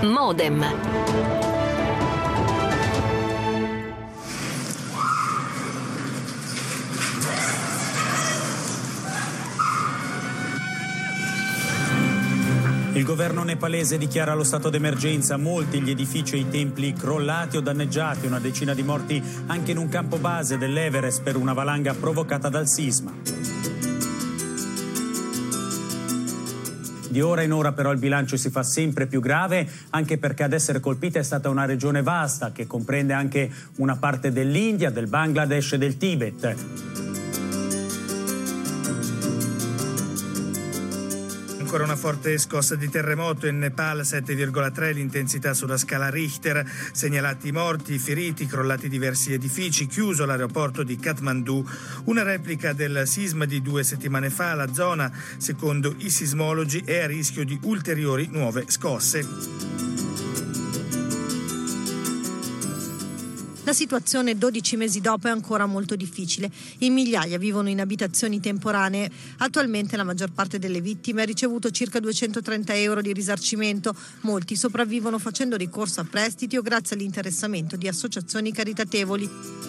Modem. Il governo nepalese dichiara lo stato d'emergenza, molti gli edifici e i templi crollati o danneggiati, una decina di morti anche in un campo base dell'Everest per una valanga provocata dal sisma. Di ora in ora però il bilancio si fa sempre più grave, anche perché ad essere colpita è stata una regione vasta che comprende anche una parte dell'India, del Bangladesh e del Tibet. Ancora una forte scossa di terremoto in Nepal, 7,3 l'intensità sulla scala Richter, segnalati morti, feriti, crollati diversi edifici, chiuso l'aeroporto di Kathmandu. Una replica del sisma di 2 settimane fa, la zona, secondo i sismologi, è a rischio di ulteriori nuove scosse. La situazione 12 mesi dopo è ancora molto difficile. In migliaia vivono in abitazioni temporanee. Attualmente la maggior parte delle vittime ha ricevuto circa 230 euro di risarcimento. Molti sopravvivono facendo ricorso a prestiti o grazie all'interessamento di associazioni caritatevoli.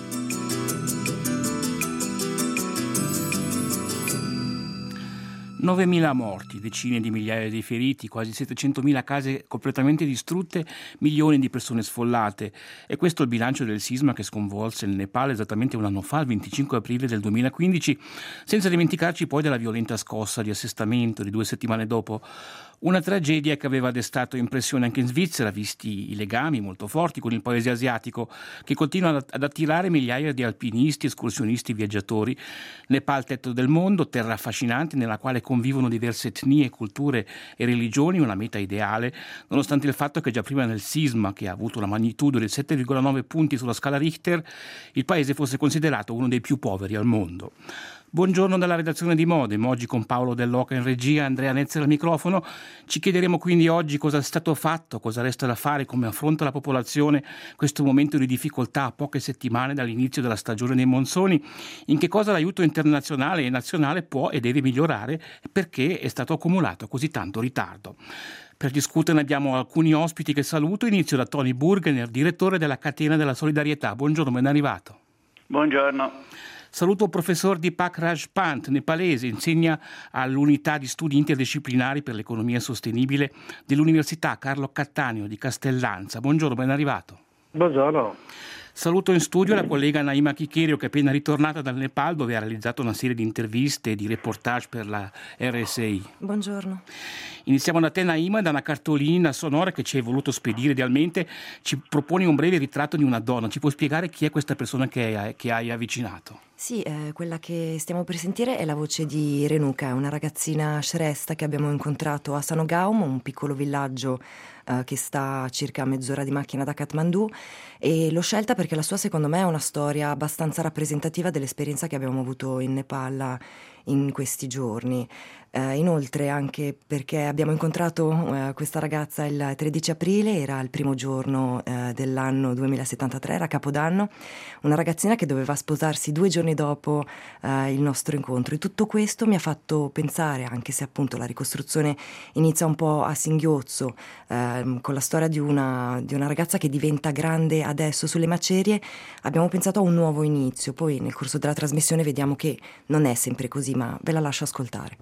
9.000 morti, decine di migliaia di feriti, quasi 700.000 case completamente distrutte, milioni di persone sfollate. E questo è il bilancio del sisma che sconvolse il Nepal esattamente un anno fa, il 25 aprile del 2015, senza dimenticarci poi della violenta scossa di assestamento di 2 settimane dopo. Una tragedia che aveva destato impressione anche in Svizzera, visti i legami molto forti con il paese asiatico, che continua ad attirare migliaia di alpinisti, escursionisti, viaggiatori. Nepal, tetto del mondo, terra affascinante nella quale convivono diverse etnie, culture e religioni, una meta ideale, nonostante il fatto che già prima del sisma, che ha avuto una magnitudo di 7,9 punti sulla scala Richter, il paese fosse considerato uno dei più poveri al mondo. Buongiorno dalla redazione di Modem, oggi con Paolo Dell'Oca in regia, Andrea Nezzer al microfono. Ci chiederemo quindi oggi cosa è stato fatto, cosa resta da fare, come affronta la popolazione questo momento di difficoltà a poche settimane dall'inizio della stagione dei monsoni, in che cosa l'aiuto internazionale e nazionale può e deve migliorare e perché è stato accumulato così tanto ritardo. Per discuterne abbiamo alcuni ospiti che saluto. Inizio da Tony Burgener, direttore della Catena della Solidarietà. Buongiorno, ben arrivato. Buongiorno. Saluto il professor Deepak Rajpant, nepalese, insegna all'unità di studi interdisciplinari per l'economia sostenibile dell'Università Carlo Cattaneo di Castellanza. Buongiorno, ben arrivato. Buongiorno. Saluto in studio la collega Naima Kikerio, che è appena ritornata dal Nepal, dove ha realizzato una serie di interviste e di reportage per la RSI. Buongiorno. Iniziamo da te, Naima, da una cartolina sonora che ci hai voluto spedire idealmente. Ci proponi un breve ritratto di una donna. Ci puoi spiegare chi è questa persona che hai avvicinato? Sì, quella che stiamo per sentire è la voce di Renuka, una ragazzina shrestha che abbiamo incontrato a Sanogaum, un piccolo villaggio che sta a circa mezz'ora di macchina da Kathmandu, e l'ho scelta perché la sua, secondo me, è una storia abbastanza rappresentativa dell'esperienza che abbiamo avuto in Nepal in questi giorni. Inoltre anche perché abbiamo incontrato questa ragazza il 13 aprile, era il primo giorno dell'anno 2073, era Capodanno, una ragazzina che doveva sposarsi 2 giorni dopo il nostro incontro, e tutto questo mi ha fatto pensare, anche se appunto la ricostruzione inizia un po' a singhiozzo, con la storia di una ragazza che diventa grande adesso sulle macerie, abbiamo pensato a un nuovo inizio. Poi nel corso della trasmissione vediamo che non è sempre così, ma ve la lascio ascoltare.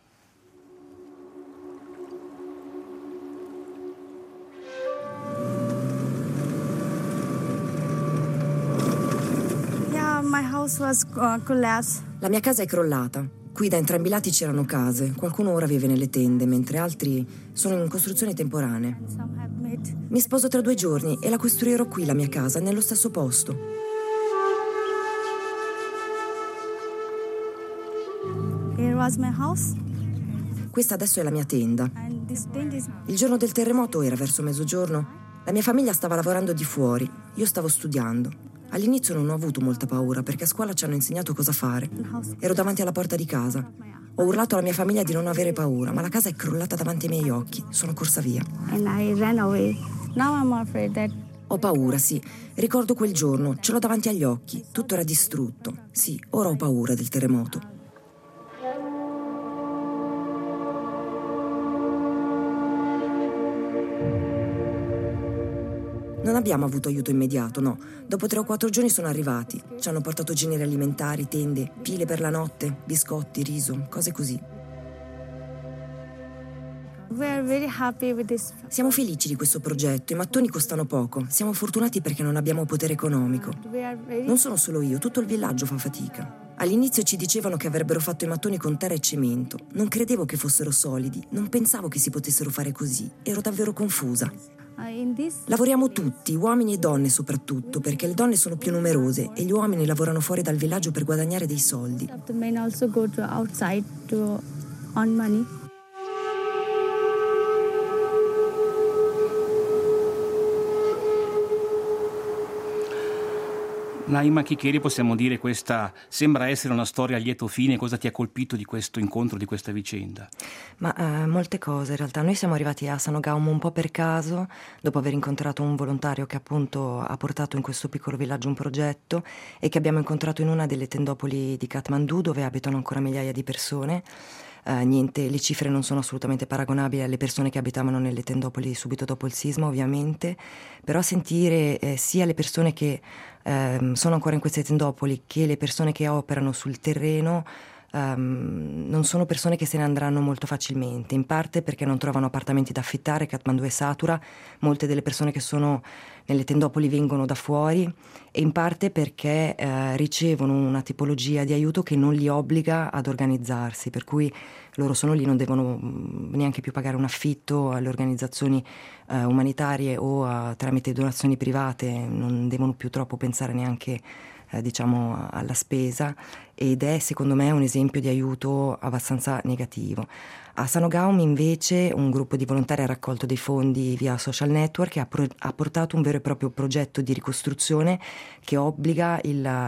My house was collapsed. La mia casa è crollata. Qui da entrambi i lati c'erano case. Qualcuno ora vive nelle tende, mentre altri sono in costruzioni temporanee. Mi sposo tra 2 giorni e la costruirò qui, la mia casa, nello stesso posto. Here was my house. Questa adesso è la mia tenda. Il giorno del terremoto era verso mezzogiorno. La mia famiglia stava lavorando di fuori. Io stavo studiando. All'inizio non ho avuto molta paura perché a scuola ci hanno insegnato cosa fare. Ero davanti alla porta di casa. Ho urlato alla mia famiglia di non avere paura, ma la casa è crollata davanti ai miei occhi. Sono corsa via. And I ran away. Now I'm afraid that... Ho paura, sì. Ricordo quel giorno, ce l'ho davanti agli occhi. Tutto era distrutto. Sì, ora ho paura del terremoto. Non abbiamo avuto aiuto immediato, no. Dopo 3 o 4 giorni sono arrivati. Ci hanno portato generi alimentari, tende, pile per la notte, biscotti, riso, cose così. Siamo felici di questo progetto, i mattoni costano poco, siamo fortunati perché non abbiamo potere economico. Non sono solo io, tutto il villaggio fa fatica. All'inizio ci dicevano che avrebbero fatto i mattoni con terra e cemento. Non credevo che fossero solidi, non pensavo che si potessero fare così, ero davvero confusa. Lavoriamo tutti, uomini e donne soprattutto, perché le donne sono più numerose e gli uomini lavorano fuori dal villaggio per guadagnare dei soldi. Naima Kikeri, possiamo dire questa sembra essere una storia a lieto fine. Cosa ti ha colpito di questo incontro, di questa vicenda? Molte cose in realtà. Noi siamo arrivati a Sanogaum un po' per caso, dopo aver incontrato un volontario che appunto ha portato in questo piccolo villaggio un progetto e che abbiamo incontrato in una delle tendopoli di Kathmandu, dove abitano ancora migliaia di persone. Le cifre non sono assolutamente paragonabili alle persone che abitavano nelle tendopoli subito dopo il sisma, ovviamente, però sentire sia le persone che sono ancora in queste tendopoli che le persone che operano sul terreno non sono persone che se ne andranno molto facilmente, in parte perché non trovano appartamenti da affittare. Kathmandu è satura, molte delle persone che sono nelle tendopoli vengono da fuori, e in parte perché ricevono una tipologia di aiuto che non li obbliga ad organizzarsi, per cui loro sono lì, non devono neanche più pagare un affitto alle organizzazioni umanitarie o tramite donazioni private, non devono più troppo pensare neanche alla spesa, ed è secondo me un esempio di aiuto abbastanza negativo. A Sanogaum invece un gruppo di volontari ha raccolto dei fondi via social network e ha portato un vero e proprio progetto di ricostruzione che obbliga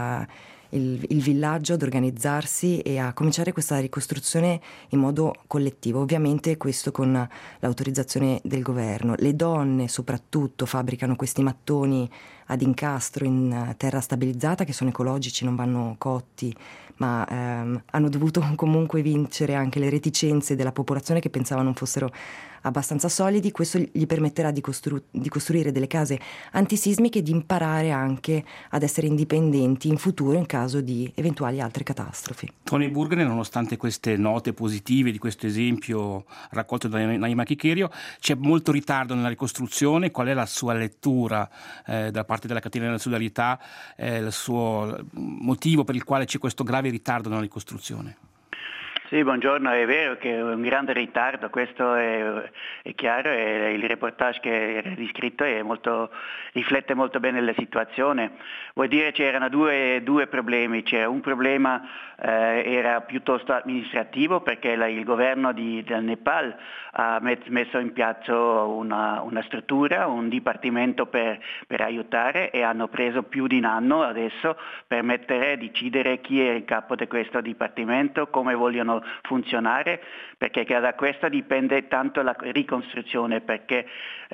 il villaggio ad organizzarsi e a cominciare questa ricostruzione in modo collettivo, ovviamente questo con l'autorizzazione del governo. Le donne soprattutto fabbricano questi mattoni ad incastro in terra stabilizzata, che sono ecologici, non vanno cotti, ma hanno dovuto comunque vincere anche le reticenze della popolazione che pensava non fossero abbastanza solidi. Questo gli permetterà di costruire delle case antisismiche e di imparare anche ad essere indipendenti in futuro in caso di eventuali altre catastrofi. Tony Burgner, nonostante queste note positive di questo esempio raccolto da Naima Kikeri, c'è molto ritardo nella ricostruzione. Qual è la sua lettura da parte della catena della solidarietà, il suo motivo per il quale c'è questo grave ritardo nella ricostruzione? Sì, buongiorno, è vero che è un grande ritardo, questo è chiaro, e il reportage che era descritto riflette molto bene la situazione. Vuol dire c'erano due problemi. C'era un problema era piuttosto amministrativo, perché il governo del Nepal ha messo in piazza una struttura, un dipartimento per aiutare, e hanno preso più di un anno adesso per decidere chi è il capo di questo dipartimento, come vogliono funzionare, perché da questo dipende tanto la ricostruzione, perché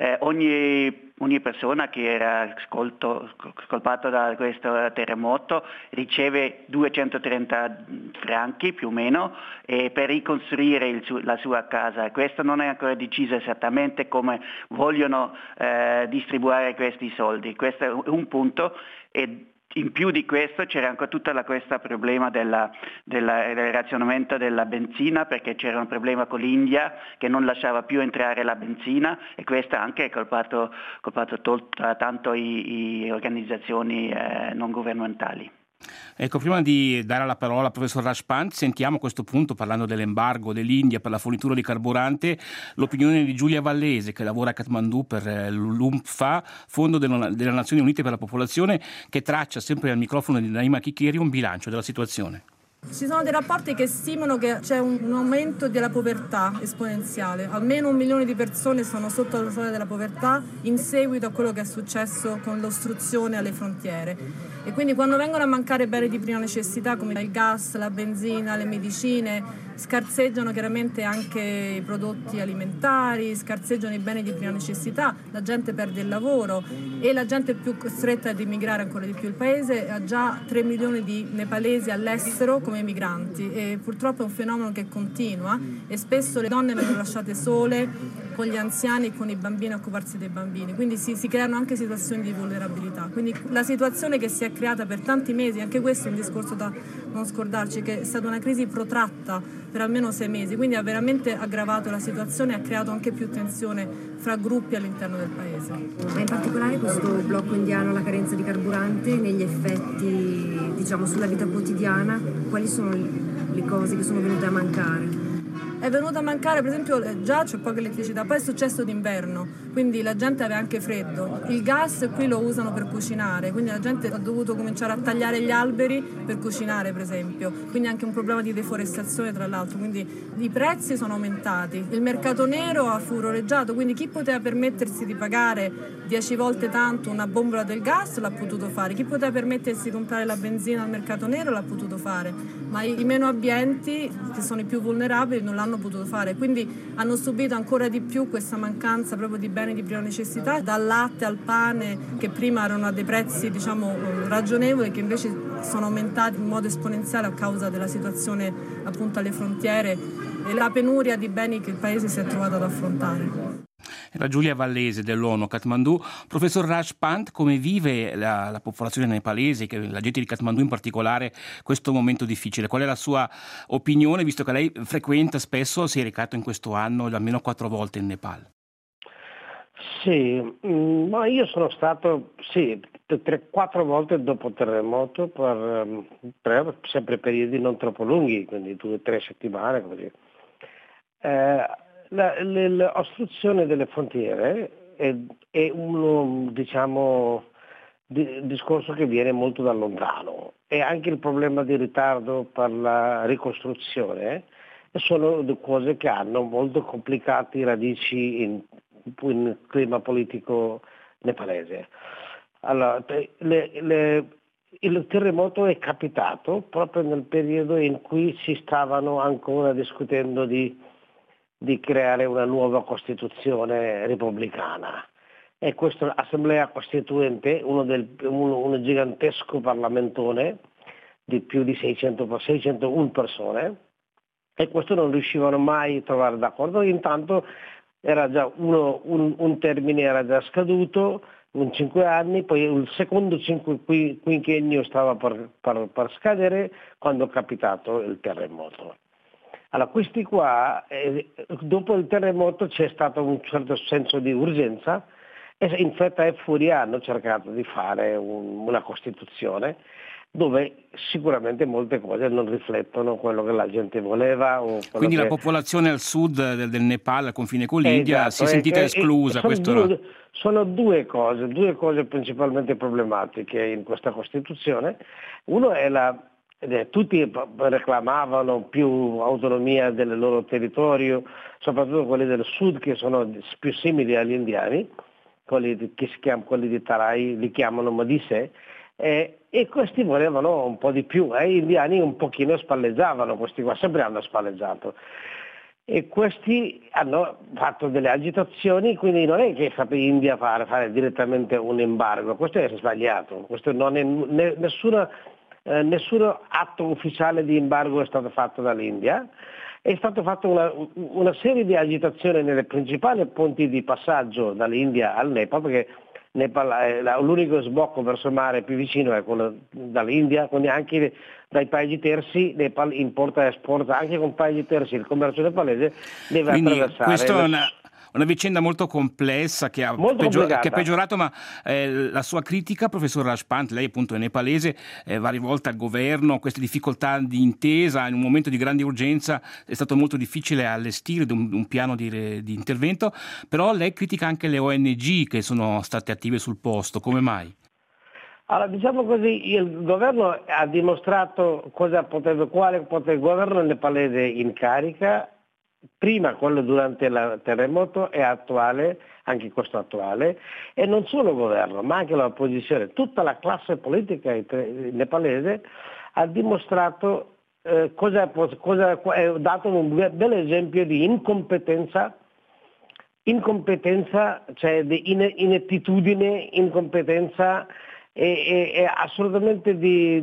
ogni persona che era colpata da questo terremoto riceve 230 franchi più o meno per ricostruire la sua casa. Questo non è ancora deciso esattamente come vogliono distribuire questi soldi. Questo è un punto, e in più di questo c'era anche questo problema del razionamento della benzina, perché c'era un problema con l'India che non lasciava più entrare la benzina, e questo anche è colpato tanto le organizzazioni non governamentali. Ecco, prima di dare la parola al professor Rajpant, sentiamo a questo punto, parlando dell'embargo dell'India per la fornitura di carburante, l'opinione di Giulia Vallese, che lavora a Kathmandu per l'UNFPA, Fondo delle Nazioni Unite per la Popolazione, che traccia sempre al microfono di Naima Kikeri un bilancio della situazione. Ci sono dei rapporti che stimano che c'è un aumento della povertà esponenziale. Almeno 1 milione di persone sono sotto la soglia della povertà in seguito a quello che è successo con l'ostruzione alle frontiere. E quindi quando vengono a mancare beni di prima necessità come il gas, la benzina, le medicine, scarseggiano chiaramente anche i prodotti alimentari, scarseggiano i beni di prima necessità, la gente perde il lavoro e la gente è più costretta ad immigrare ancora di più. Il paese ha già 3 milioni di nepalesi all'estero come migranti e purtroppo è un fenomeno che continua e spesso le donne vengono lasciate sole con gli anziani e con i bambini a occuparsi dei bambini, quindi si creano anche situazioni di vulnerabilità. Quindi la situazione che si è creata per tanti mesi, anche questo è un discorso da non scordarci, che è stata una crisi protratta per almeno 6 mesi, quindi ha veramente aggravato la situazione e ha creato anche più tensione fra gruppi all'interno del paese. Ma in particolare questo blocco indiano, la carenza di carburante, negli effetti sulla vita quotidiana, quali sono le cose che sono venute a mancare? È venuta a mancare, per esempio, già c'è poca elettricità, poi è successo d'inverno, quindi la gente aveva anche freddo. Il gas qui lo usano per cucinare, quindi la gente ha dovuto cominciare a tagliare gli alberi per cucinare, per esempio. Quindi anche un problema di deforestazione, tra l'altro. Quindi i prezzi sono aumentati, il mercato nero ha furoreggiato, quindi chi poteva permettersi di pagare 10 volte tanto una bombola del gas l'ha potuto fare, chi poteva permettersi di comprare la benzina al mercato nero l'ha potuto fare, ma i meno abbienti, che sono i più vulnerabili, non l'hanno potuto fare, quindi hanno subito ancora di più questa mancanza proprio di beni di prima necessità, dal latte al pane, che prima erano a dei prezzi ragionevoli, che invece sono aumentati in modo esponenziale a causa della situazione appunto alle frontiere e la penuria di beni che il paese si è trovato ad affrontare. Era Giulia Vallese dell'ONU a Kathmandu. Professor Raj Pant, come vive la popolazione nepalese, la gente di Kathmandu in particolare, questo momento difficile? Qual è la sua opinione, visto che lei frequenta spesso, si è recato in questo anno almeno 4 volte in Nepal? Sì, ma io sono stato 3-4 volte dopo il terremoto per sempre periodi non troppo lunghi, quindi 2-3 settimane così. L'ostruzione delle frontiere è uno discorso che viene molto da lontano e anche il problema di ritardo per la ricostruzione sono cose che hanno molto complicati radici in clima politico nepalese. Allora, il terremoto è capitato proprio nel periodo in cui si stavano ancora discutendo di creare una nuova Costituzione repubblicana. E questa Assemblea Costituente, uno gigantesco parlamentone di più di 601 persone, e questo non riuscivano mai a trovare d'accordo. Intanto era già un termine era già scaduto, 5 anni, poi il secondo quinquennio stava per scadere quando è capitato il terremoto. Allora, questi qua, dopo il terremoto c'è stato un certo senso di urgenza e in fretta e furia hanno cercato di fare una Costituzione dove sicuramente molte cose non riflettono quello che la gente voleva. Quindi la popolazione al sud del Nepal, al confine con l'India, si è sentita esclusa. Sono due cose principalmente problematiche in questa Costituzione. Uno è tutti reclamavano più autonomia del loro territorio, soprattutto quelli del sud che sono più simili agli indiani, quelli di Tarai li chiamano Madise, e questi volevano un po' di più, gli indiani un pochino spalleggiavano, questi qua sempre hanno spalleggiato. E questi hanno fatto delle agitazioni, quindi non è che l'India fare direttamente un embargo, questo è sbagliato, questo non è nessun atto ufficiale di embargo è stato fatto dall'India, è stato fatto una serie di agitazioni nelle principali ponti di passaggio dall'India al Nepal, perché Nepal è l'unico sbocco verso il mare più vicino è quello dall'India, quindi anche dai paesi terzi Nepal importa e esporta, anche con paesi terzi il commercio nepalese deve attraversare. Questo è una vicenda molto complessa che ha peggiorato, ma la sua critica, professor Raj Pant, lei appunto è nepalese, va rivolta al governo, queste difficoltà di intesa in un momento di grande urgenza, è stato molto difficile allestire un piano di intervento, però lei critica anche le ONG che sono state attive sul posto, come mai? Allora, diciamo così, il governo ha dimostrato quale il governo nepalese in carica prima quello durante il terremoto e attuale, anche questo attuale, e non solo il governo, ma anche l'opposizione, tutta la classe politica nepalese ha dimostrato ha dato un bel esempio di incompetenza, cioè di inettitudine, incompetenza e assolutamente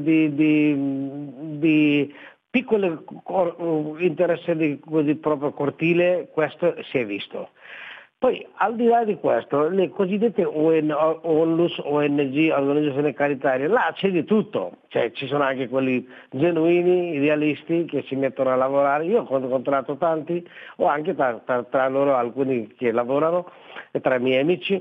di piccoli interessi così proprio cortile. Questo si è visto. Poi al di là di questo, le cosiddette ONLUS, ONG, organizzazioni caritarie, là c'è di tutto, cioè ci sono anche quelli genuini, idealisti che si mettono a lavorare. Io ho incontrato tanti, o anche tra loro alcuni che lavorano, tra i miei amici,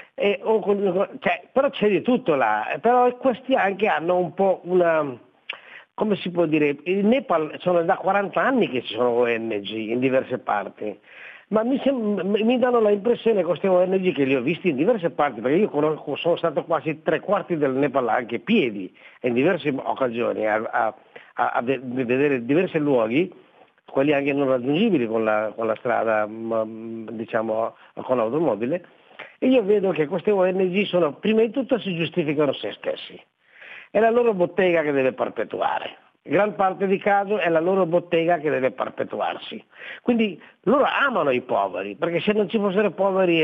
però c'è di tutto là, però questi anche hanno un po' come si può dire, in Nepal sono da 40 anni che ci sono ONG in diverse parti. Ma mi danno l'impressione che queste ONG, che li ho visti in diverse parti, perché io sono stato quasi 3/4 del Nepal anche a piedi in diverse occasioni a vedere diversi luoghi, quelli anche non raggiungibili con la strada, diciamo con l'automobile, e io vedo che queste ONG prima di tutto si giustificano se stessi. È la loro bottega che deve perpetuare. Gran parte di caso è la loro bottega che deve perpetuarsi. Quindi loro amano i poveri, perché se non ci fossero poveri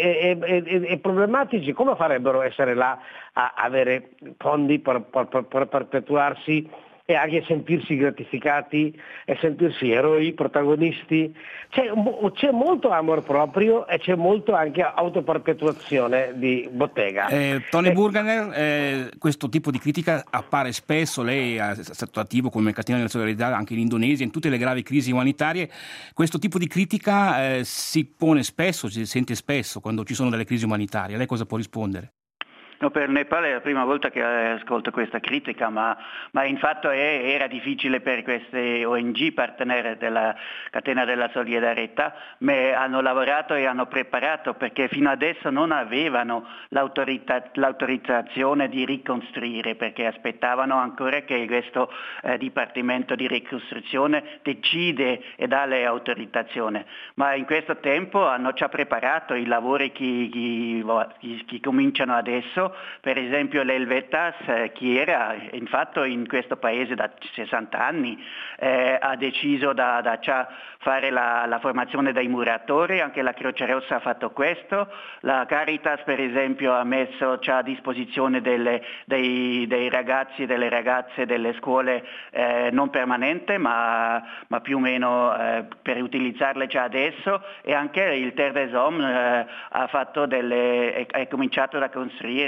e problematici, come farebbero a essere là a avere fondi per perpetuarsi e anche sentirsi gratificati e sentirsi eroi, protagonisti? C'è molto amor proprio e c'è molto anche autoperpetuazione di bottega. Tony Burgener, questo tipo di critica appare spesso, lei è stato attivo come catena della solidarietà anche in Indonesia, in tutte le gravi crisi umanitarie. Questo tipo di critica si pone spesso, si sente spesso quando ci sono delle crisi umanitarie. Lei cosa può rispondere? No, per il Nepal è la prima volta che ascolto questa critica, ma in fatto era difficile per queste ONG partner della catena della solidarietà, ma hanno lavorato e hanno preparato, perché fino adesso non avevano l'autorizzazione di ricostruire, perché aspettavano ancora che questo Dipartimento di ricostruzione decide e dà le autorizzazioni. Ma in questo tempo hanno già preparato i lavori che cominciano adesso. Per esempio l'Helvetas, che era infatti in questo paese da 60 anni, ha deciso da già fare la formazione dei muratori, anche la Croce Rossa ha fatto questo, la Caritas per esempio ha messo già a disposizione dei ragazzi e delle ragazze delle scuole non permanente, ma più o meno per utilizzarle già adesso, e anche il Terre des Hommes ha cominciato a costruire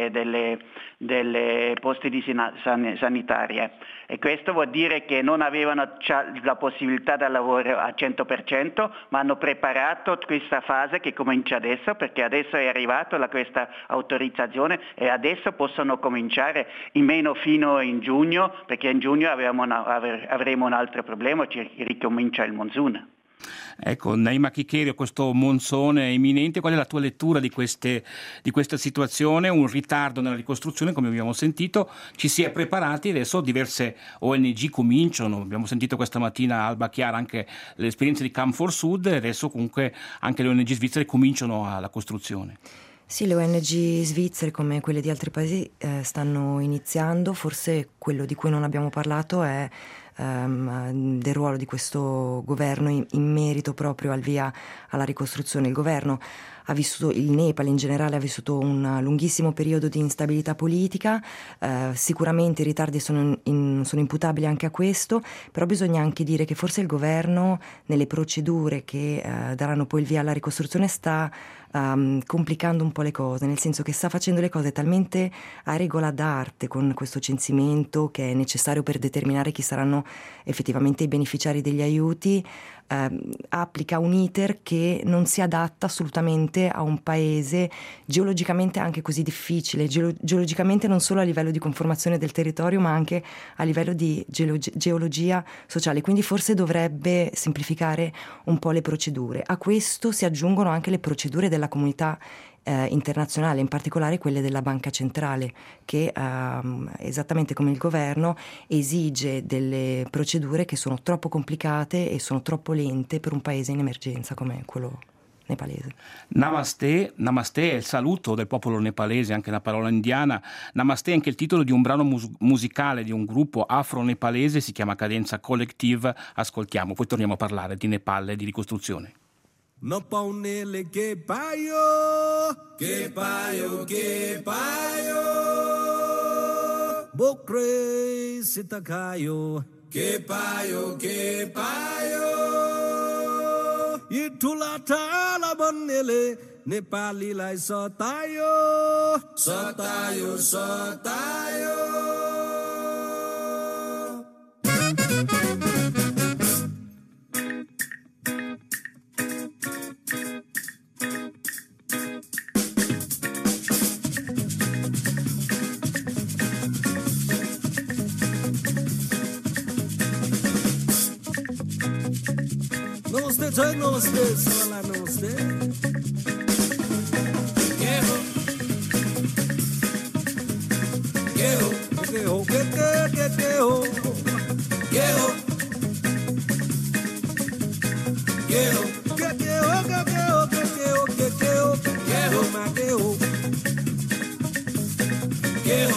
delle posti di sanitarie, e questo vuol dire che non avevano la possibilità di lavorare a 100%, ma hanno preparato questa fase che comincia adesso, perché adesso è arrivata questa autorizzazione e adesso possono cominciare in meno fino in giugno, perché in giugno avremo un altro problema, ci ricomincia il monsoon. Ecco, Naima Kikerio, questo monsone imminente, qual è la tua lettura di questa situazione? Un ritardo nella ricostruzione, come abbiamo sentito, ci si è preparati, adesso diverse ONG cominciano, abbiamo sentito questa mattina a Alba Chiara anche l'esperienza di Come for Sud, e adesso comunque anche le ONG svizzere cominciano la costruzione. Sì, le ONG svizzere come quelle di altri paesi stanno iniziando. Forse quello di cui non abbiamo parlato è del ruolo di questo governo in merito proprio al via alla ricostruzione. Il governo ha vissuto, il Nepal in generale ha vissuto un lunghissimo periodo di instabilità politica, sicuramente i ritardi sono imputabili anche a questo, però bisogna anche dire che forse il governo nelle procedure che daranno poi il via alla ricostruzione sta complicando un po' le cose, nel senso che sta facendo le cose talmente a regola d'arte con questo censimento che è necessario per determinare chi saranno effettivamente i beneficiari degli aiuti, applica un iter che non si adatta assolutamente a un paese geologicamente anche così difficile, geologicamente non solo a livello di conformazione del territorio ma anche a livello di geologia sociale, quindi forse dovrebbe semplificare un po' le procedure. A questo si aggiungono anche le procedure della comunità internazionali, in particolare quelle della Banca Centrale, che esattamente come il governo esige delle procedure che sono troppo complicate e sono troppo lente per un paese in emergenza come quello nepalese. Namaste è il saluto del popolo nepalese, anche la parola indiana. Namaste è anche il titolo di un brano musicale di un gruppo afro-nepalese, si chiama Cadenza Collective. Ascoltiamo, poi torniamo a parlare di Nepal e di ricostruzione. No paunele que payo, que payo, que payo. Bokre sitakayo, que payo, que payo. Itula tala bannele नेपालीलाई सतायो, सतायो, सतायो. Namaste, jai namaste, sala namaste. Keho, keho, keho, keho, keho, keho, keho, ma keho, keho.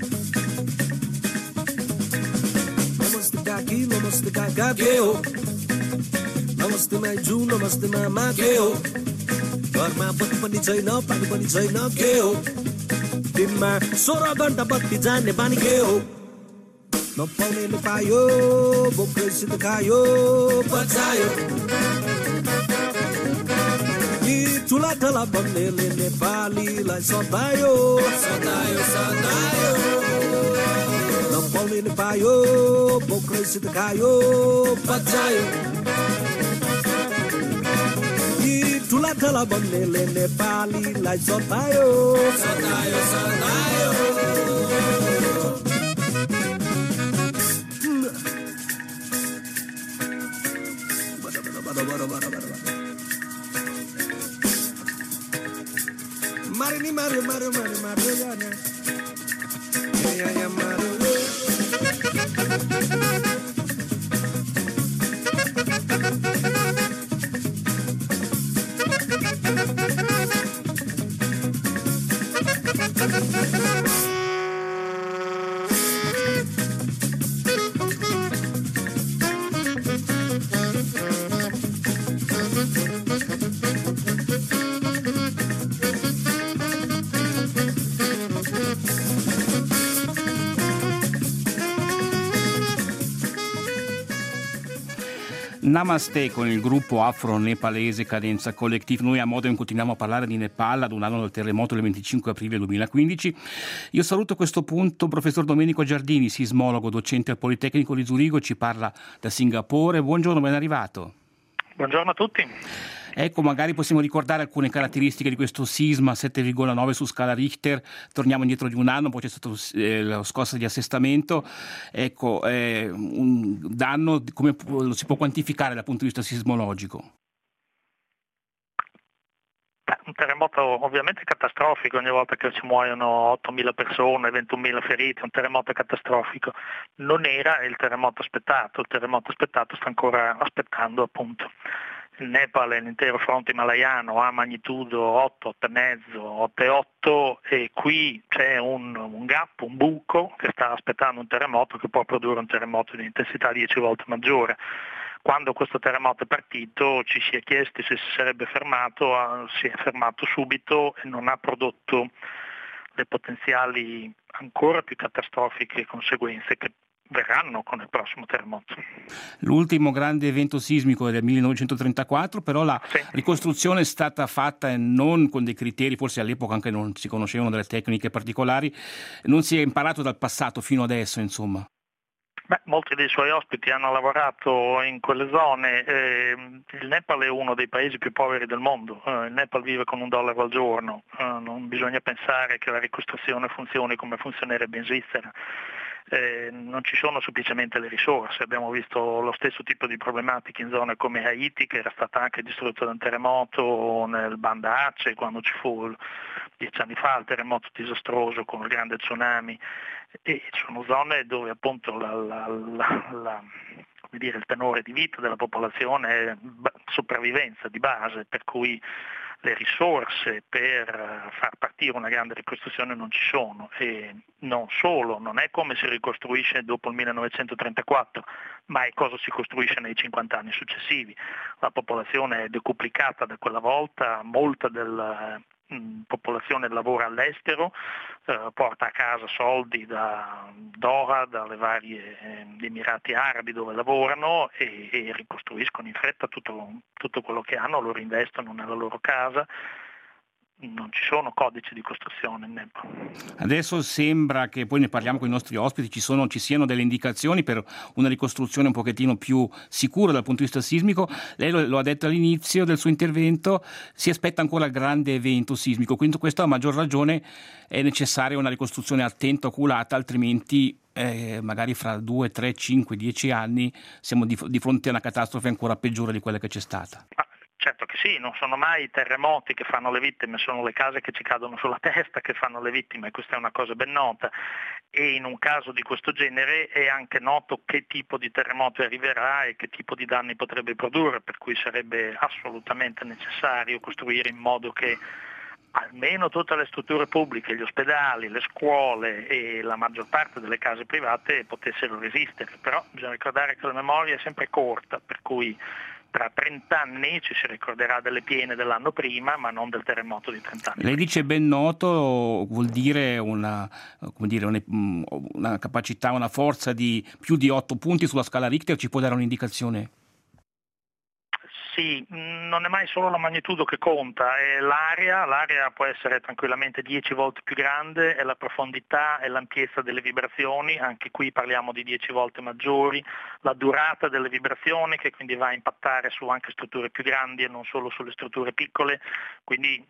Namaste kaki, namaste kaka, keho. नमस्ते माइजू नमस्ते मामा के हो घरमा बत्ती पनि छैन पानी पनि छैन के हो दिनमा 16 घण्टा बत्ती जाने बानी के हो नपाउनेले पायो बोक्रेसित खायो बचायो यी ठुला ठला भन्नेले नेपालीलाई सतायो सतायो सतायो नपाउनेले पायो बोक्रेसित खायो बचायो ठुला ठला भन्नेले नेपालीलाई सतायो सतायो सतायो मारिनी मार्यो मार्यो मार्यो मार्यो या मार्यो Namaste con il gruppo afro-nepalese Cadenza Collective. Noi a Modena continuiamo a parlare di Nepal ad un anno dal terremoto del 25 aprile 2015. Io saluto a questo punto professor Domenico Giardini, sismologo, docente al Politecnico di Zurigo, ci parla da Singapore. Buongiorno, ben arrivato. Buongiorno a tutti. Ecco, magari possiamo ricordare alcune caratteristiche di questo sisma 7,9 su scala Richter. Torniamo indietro di un anno, poi c'è stato la scossa di assestamento. Ecco, un danno, come lo si può quantificare dal punto di vista sismologico? Un terremoto ovviamente catastrofico, ogni volta che ci muoiono 8.000 persone, 21.000 feriti, un terremoto catastrofico. Non era il terremoto aspettato sta ancora aspettando appunto. Il Nepal e l'intero fronte himalayano ha magnitudo 8, 8,5, 8,8 e qui c'è un gap, un buco che sta aspettando un terremoto che può produrre un terremoto di intensità 10 volte maggiore. Quando questo terremoto è partito ci si è chiesti se si sarebbe fermato, si è fermato subito e non ha prodotto le potenziali ancora più catastrofiche conseguenze che verranno con il prossimo terremoto. L'ultimo grande evento sismico è del 1934, però la ricostruzione è stata fatta non con dei criteri, forse all'epoca anche non si conoscevano delle tecniche particolari, non si è imparato dal passato fino adesso, insomma. Molti dei suoi ospiti hanno lavorato in quelle zone. Il Nepal è uno dei paesi più poveri del mondo. Il Nepal vive con $1 al giorno. Non bisogna pensare che la ricostruzione funzioni come funzionerebbe in Svizzera. non ci sono semplicemente le risorse. Abbiamo visto lo stesso tipo di problematiche in zone come Haiti, che era stata anche distrutta da un terremoto, nel Banda Aceh, quando ci fu 10 anni fa il terremoto disastroso con il grande tsunami, e sono zone dove appunto il tenore di vita della popolazione è sopravvivenza di base, per cui le risorse per far partire una grande ricostruzione non ci sono. E non solo, non è come si ricostruisce dopo il 1934, ma è cosa si costruisce nei 50 anni successivi. La popolazione è decuplicata da quella volta, molta della popolazione lavora all'estero, porta a casa soldi da Doha, dalle varie Emirati Arabi dove lavorano, e ricostruiscono in fretta tutto quello che hanno, lo reinvestono nella loro casa. Non ci sono codici di costruzione in Nepal. Adesso sembra che, poi ne parliamo con i nostri ospiti, ci siano delle indicazioni per una ricostruzione un pochettino più sicura dal punto di vista sismico. Lei lo ha detto all'inizio del suo intervento, si aspetta ancora il grande evento sismico, quindi questo a maggior ragione è necessaria una ricostruzione attenta, oculata, altrimenti magari fra 2, 3, 5, 10 anni siamo di fronte a una catastrofe ancora peggiore di quella che c'è stata. Certo che sì, non sono mai i terremoti che fanno le vittime, sono le case che ci cadono sulla testa che fanno le vittime, questa è una cosa ben nota, e in un caso di questo genere è anche noto che tipo di terremoto arriverà e che tipo di danni potrebbe produrre, per cui sarebbe assolutamente necessario costruire in modo che almeno tutte le strutture pubbliche, gli ospedali, le scuole e la maggior parte delle case private potessero resistere. Però bisogna ricordare che la memoria è sempre corta, per cui tra 30 anni ci si ricorderà delle piene dell'anno prima, ma non del terremoto di 30 anni. Lei dice ben noto, vuol dire una capacità, una forza di più di 8 punti sulla scala Richter, ci può dare un'indicazione? Sì, non è mai solo la magnitudo che conta, è l'area può essere tranquillamente 10 volte più grande, è la profondità e l'ampiezza delle vibrazioni, anche qui parliamo di 10 volte maggiori, la durata delle vibrazioni che quindi va a impattare su anche strutture più grandi e non solo sulle strutture piccole, quindi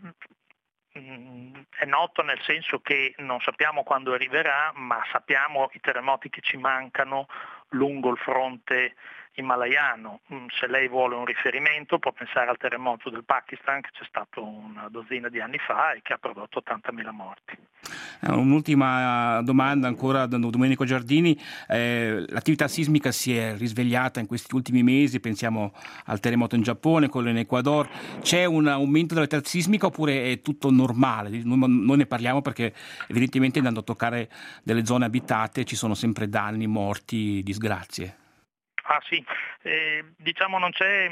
è noto nel senso che non sappiamo quando arriverà, ma sappiamo i terremoti che ci mancano lungo il fronte himalayano. Se lei vuole un riferimento può pensare al terremoto del Pakistan che c'è stato una dozzina di anni fa e che ha prodotto 80.000 morti. Un'ultima domanda ancora da Domenico Giardini. L'attività sismica si è risvegliata in questi ultimi mesi, pensiamo al terremoto in Giappone, quello in Ecuador. C'è un aumento dell'attività sismica oppure è tutto normale? Noi ne parliamo perché evidentemente andando a toccare delle zone abitate ci sono sempre danni, morti, disgrazie. Ah sì, diciamo non c'è,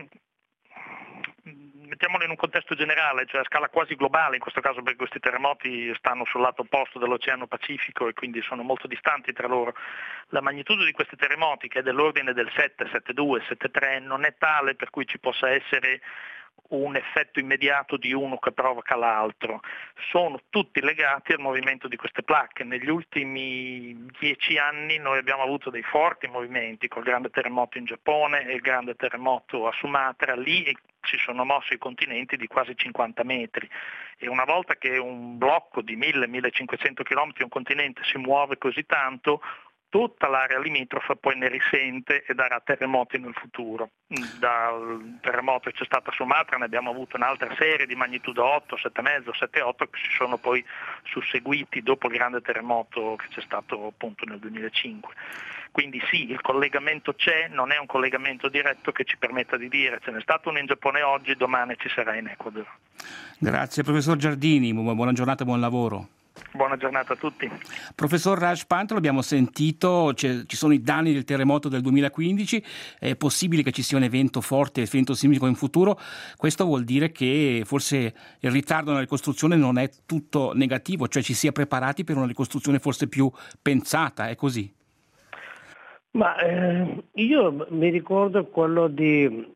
mettiamolo in un contesto generale, cioè a scala quasi globale, in questo caso perché questi terremoti stanno sul lato opposto dell'Oceano Pacifico e quindi sono molto distanti tra loro. La magnitudo di questi terremoti, che è dell'ordine del 7, 7,2, 7,3, non è tale per cui ci possa essere un effetto immediato di uno che provoca l'altro. Sono tutti legati al movimento di queste placche. Negli ultimi 10 anni noi abbiamo avuto dei forti movimenti, col grande terremoto in Giappone e il grande terremoto a Sumatra, lì si sono mossi i continenti di quasi 50 metri e una volta che un blocco di 1000-1500 km, un continente, si muove così tanto, tutta l'area limitrofa poi ne risente e darà terremoti nel futuro. Dal terremoto che c'è stato a Sumatra ne abbiamo avuto un'altra serie di magnitudo 8, 7,5, 7,8 che si sono poi susseguiti dopo il grande terremoto che c'è stato appunto nel 2005. Quindi sì, il collegamento c'è, non è un collegamento diretto che ci permetta di dire ce n'è stato uno in Giappone oggi, domani ci sarà in Ecuador. Grazie professor Giardini, buona giornata e buon lavoro. Buona giornata a tutti. Professor Raj Pant, l'abbiamo sentito, ci sono i danni del terremoto del 2015, è possibile che ci sia un evento forte, evento sismico in futuro. Questo vuol dire che forse il ritardo nella ricostruzione non è tutto negativo, cioè ci si è preparati per una ricostruzione forse più pensata, è così? Ma io mi ricordo quello di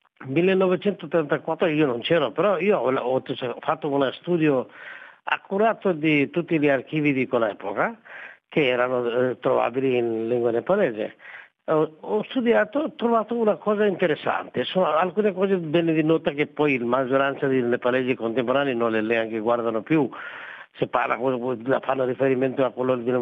1934, io non c'ero, però io ho fatto uno studio accurato di tutti gli archivi di quell'epoca che erano trovabili in lingua nepalese. Ho studiato, ho trovato una cosa interessante, sono alcune cose bene di nota che poi la maggioranza dei nepalesi contemporanei non le neanche guardano più. fanno riferimento a quello del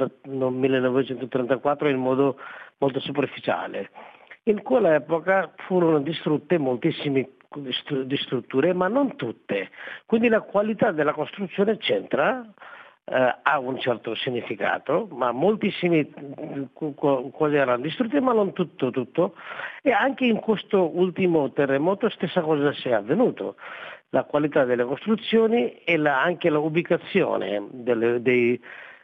1934 in modo molto superficiale. In quell'epoca furono distrutte moltissime di strutture, ma non tutte. Quindi la qualità della costruzione c'entra, ha un certo significato, ma moltissime cose erano distrutte, ma non tutto. E anche in questo ultimo terremoto stessa cosa si è avvenuto. La qualità delle costruzioni e anche l'ubicazione delle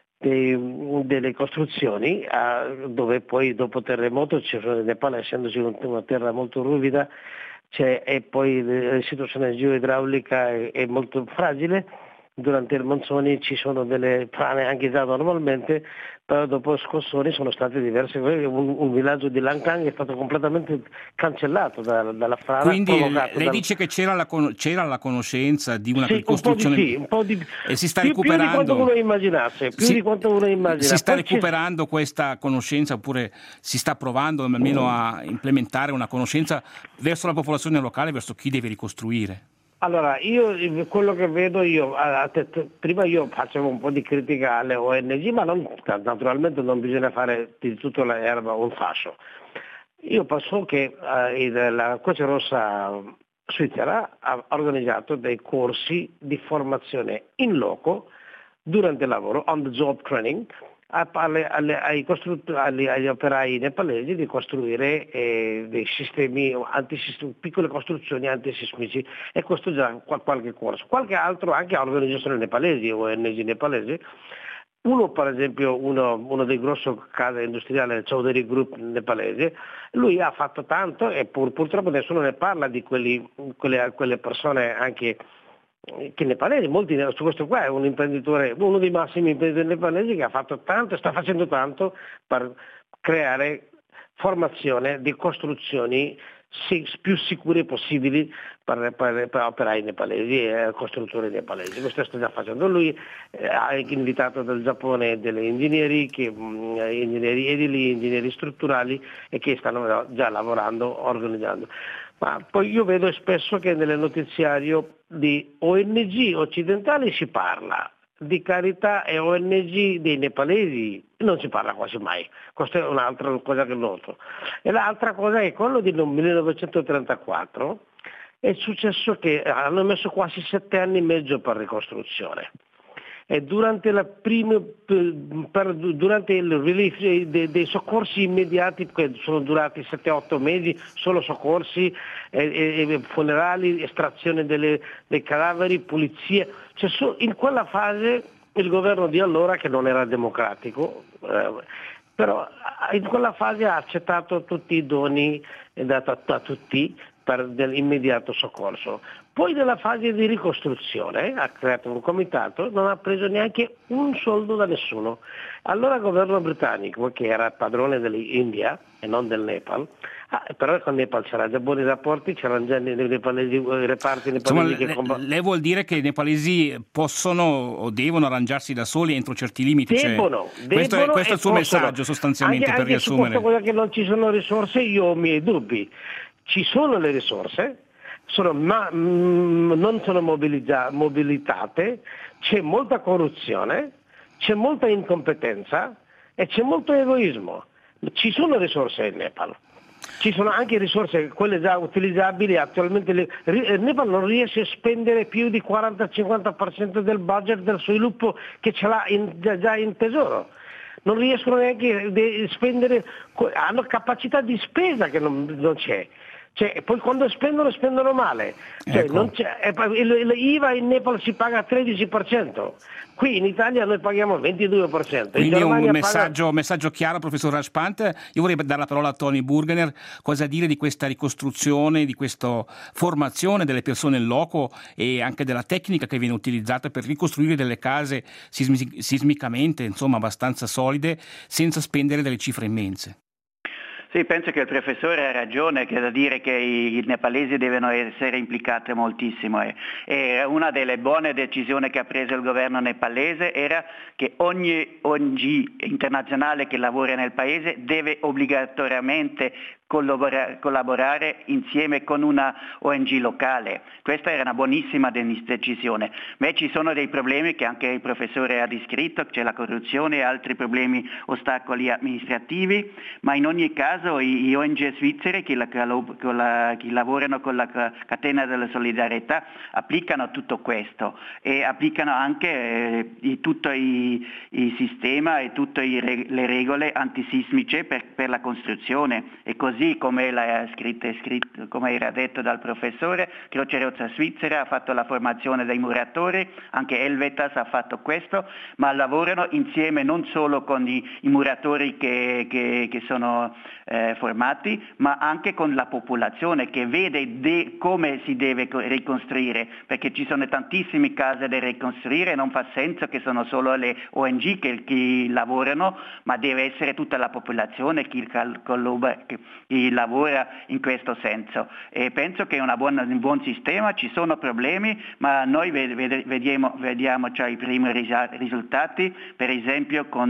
costruzioni, dove poi dopo terremoto il Nepal, essendoci una terra molto ruvida, e poi la situazione geoidraulica è molto fragile. Durante i monsoni ci sono delle frane anche già normalmente, però dopo scossoni sono state diverse. Un villaggio di Langkang è stato completamente cancellato dalla frana. Quindi lei dice che c'era la conoscenza di una ricostruzione, un po' di e si sta recuperando. Più di quanto uno immaginasse, di quanto uno immagina. Si sta recuperando questa conoscenza, oppure si sta provando almeno a implementare una conoscenza verso la popolazione locale, verso chi deve ricostruire? Allora, quello che vedo prima io facevo un po' di critica alle ONG, ma naturalmente non bisogna fare di tutta l'erba un fascio. Io penso che la Croce Rossa svizzera ha organizzato dei corsi di formazione in loco durante il lavoro, on the job training, agli operai nepalesi di costruire dei sistemi piccole costruzioni antisismici, e questo già qualche corso, qualche altro anche organizzazioni nepalesi, ONG nepalesi. Uno, per esempio, uno dei grossi case industriali, il Chaudhary Group nepalese, lui ha fatto tanto e purtroppo nessuno ne parla di quelle persone anche che nepalesi. Molti su questo qua è un imprenditore, uno dei massimi imprenditori nepalesi, che ha fatto tanto, sta facendo tanto per creare formazione di costruzioni più sicure possibili per operai nepalesi e costruttori nepalesi. Questo sta già facendo lui. Ha invitato dal Giappone degli ingegneri edili, ingegneri strutturali, e che stanno già lavorando, organizzando. Ma poi io vedo spesso che nel notiziario di ONG occidentali si parla, di carità e ONG dei nepalesi non si parla quasi mai. Questa è un'altra cosa che noto. E l'altra cosa è quello del 1934, è successo che hanno messo quasi 7 anni e mezzo per ricostruzione. E durante il relief dei soccorsi immediati, che sono durati 7-8 mesi, solo soccorsi, funerali, estrazione dei cadaveri, pulizia, in quella fase il governo di allora, che non era democratico, però in quella fase ha accettato tutti i doni dati a tutti per dell'immediato soccorso. Poi nella fase di ricostruzione ha creato un comitato, non ha preso neanche un soldo da nessuno. Allora il governo britannico, che era padrone dell'India e non del Nepal, però con il Nepal c'erano già buoni rapporti, c'erano già i reparti nepalesi. Insomma, lei vuol dire che i nepalesi possono o devono arrangiarsi da soli entro certi limiti? Debbono, questo è il suo messaggio sostanzialmente, per riassumere. Anche su questa cosa che non ci sono risorse, io ho i miei dubbi. Ci sono le risorse, non sono mobilitate, c'è molta corruzione, c'è molta incompetenza e c'è molto egoismo. Ci sono risorse in Nepal, ci sono anche risorse, quelle già utilizzabili attualmente. Il Nepal non riesce a spendere più di 40-50% del budget del sviluppo che ce l'ha già in tesoro. Non riescono neanche a spendere, hanno capacità di spesa che non c'è. Poi quando spendono male. Ecco. L'IVA in Nepal si paga 13%, qui in Italia noi paghiamo 22%. Quindi un messaggio chiaro, professor Rajpant. Io vorrei dare la parola a Tony Burgener. Cosa dire di questa ricostruzione, di questa formazione delle persone in loco e anche della tecnica che viene utilizzata per ricostruire delle case sismicamente, insomma, abbastanza solide, senza spendere delle cifre immense? Sì, penso che il professore ha ragione, che da dire che i nepalesi devono essere implicati moltissimo. E una delle buone decisioni che ha preso il governo nepalese era che ogni ONG internazionale che lavora nel paese deve obbligatoriamente collaborare insieme con una ONG locale. Questa era una buonissima decisione. Ma ci sono dei problemi che anche il professore ha descritto, c'è la corruzione e altri problemi, ostacoli amministrativi, ma in ogni caso i ONG svizzere che lavorano con la catena della solidarietà applicano tutto questo e applicano anche tutto il sistema e tutte le regole antisismiche per la costruzione, e così come come era detto dal professore, Croce Rossa Svizzera ha fatto la formazione dei muratori, anche Helvetas ha fatto questo, ma lavorano insieme non solo con i muratori che sono formati, ma anche con la popolazione che vede come si deve ricostruire, perché ci sono tantissime case da ricostruire, non fa senso che sono solo le ONG che lavorano, ma deve essere tutta la popolazione che lavora in questo senso, e penso che è un buon sistema. Ci sono problemi, ma noi vediamo già i primi risultati, per esempio con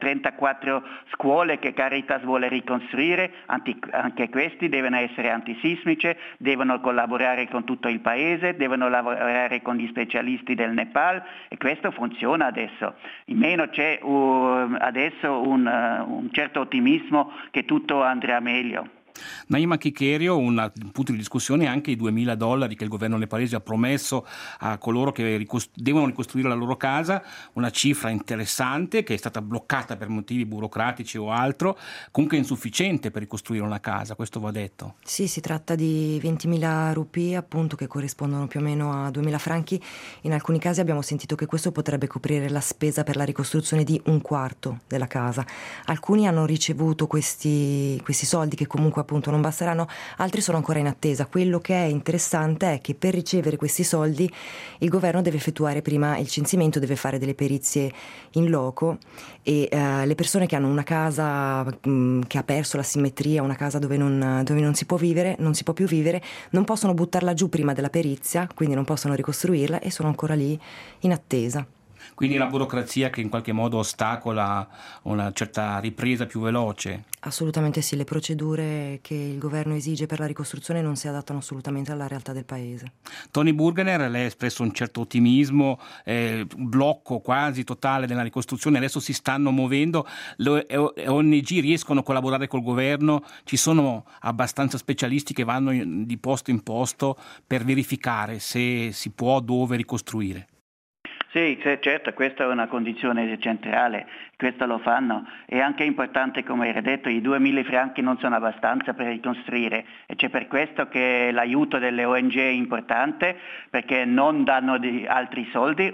34 scuole che Caritas vuole ricostruire, anche questi devono essere antisismici, devono collaborare con tutto il paese, devono lavorare con gli specialisti del Nepal, e questo funziona adesso. Almeno c'è adesso un certo ottimismo che tutto andrà meglio. Naima Kikerio, un punto di discussione è anche i $2.000 che il governo nepalese ha promesso a coloro che devono ricostruire la loro casa, una cifra interessante che è stata bloccata per motivi burocratici o altro, comunque insufficiente per ricostruire una casa, questo va detto. Sì, si tratta di 20.000 rupie, appunto, che corrispondono più o meno a 2.000 franchi. In alcuni casi abbiamo sentito che questo potrebbe coprire la spesa per la ricostruzione di un quarto della casa. Alcuni hanno ricevuto questi soldi che comunque appunto non basteranno, altri sono ancora in attesa. Quello che è interessante è che per ricevere questi soldi il governo deve effettuare prima il censimento, deve fare delle perizie in loco, e le persone che hanno una casa che ha perso la simmetria, una casa dove non si può vivere, non si può più vivere, non possono buttarla giù prima della perizia, quindi non possono ricostruirla e sono ancora lì in attesa. Quindi la burocrazia che in qualche modo ostacola una certa ripresa più veloce? Assolutamente sì, le procedure che il governo esige per la ricostruzione non si adattano assolutamente alla realtà del paese. Tony Burgener, lei ha espresso un certo ottimismo, un blocco quasi totale della ricostruzione, adesso si stanno muovendo, le ONG riescono a collaborare col governo, ci sono abbastanza specialisti che vanno di posto in posto per verificare se si può, dove ricostruire. Sì, certo, questa è una condizione centrale, questo lo fanno. È anche importante, come era detto, i 2.000 franchi non sono abbastanza per ricostruire, e c'è per questo che l'aiuto delle ONG è importante, perché non danno altri soldi,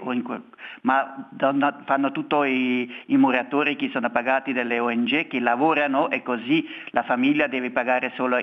ma fanno tutto i muratori che sono pagati dalle ONG, che lavorano, e così la famiglia deve pagare solo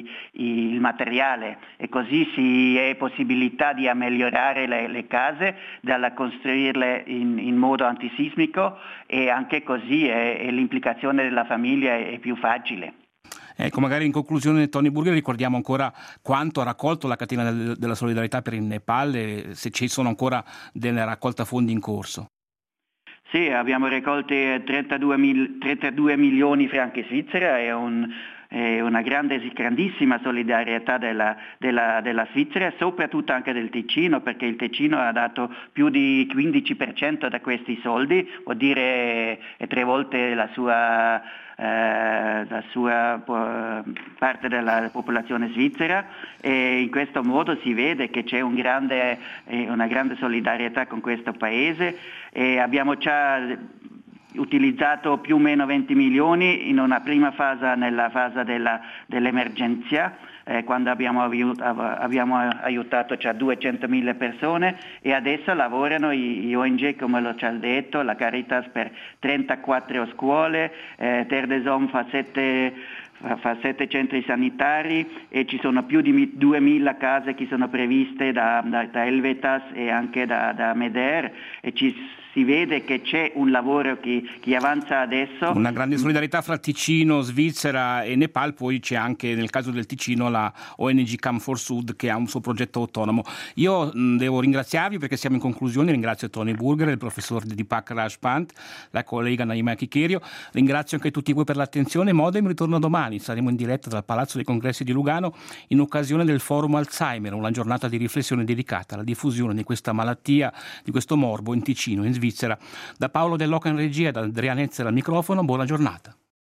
il materiale, e così si ha possibilità di migliorare le case, dalla costruirle in modo antisismico, e anche così l'implicazione della famiglia è più facile. Ecco, magari in conclusione, Tony Burgener, ricordiamo ancora quanto ha raccolto la catena della solidarietà per il Nepal e se ci sono ancora delle raccolta fondi in corso. Sì, abbiamo raccolto 32 milioni franchi svizzera, è una grandissima solidarietà della Svizzera, soprattutto anche del Ticino, perché il Ticino ha dato più di 15% da questi soldi, vuol dire 3 volte la sua parte della popolazione svizzera, e in questo modo si vede che c'è una grande solidarietà con questo paese, e abbiamo già utilizzato più o meno 20 milioni in una prima fase, nella fase dell'emergenza, quando abbiamo aiutato già 200.000 persone, e adesso lavorano i ONG, come l'ho già detto, la Caritas per 34 scuole, Terre des Hommes fa 7 centri sanitari, e ci sono più di 2.000 case che sono previste da Helvetas e anche da Meder, e si vede che c'è un lavoro che avanza adesso. Una grande solidarietà fra Ticino, Svizzera e Nepal, poi c'è anche nel caso del Ticino la ONG Come for Sud che ha un suo progetto autonomo. Io devo ringraziarvi perché siamo in conclusione, ringrazio Tony Burgener, il professor Deepak Rajpant, la collega Naima Kikerio, ringrazio anche tutti voi per l'attenzione, Modem ritorno domani. domani saremo in diretta dal Palazzo dei Congressi di Lugano in occasione del Forum Alzheimer, una giornata di riflessione dedicata alla diffusione di questa malattia, di questo morbo in Ticino, in Svizzera. Da Paolo Dell'Oca in regia e da Andrea Nezzer al microfono, buona giornata.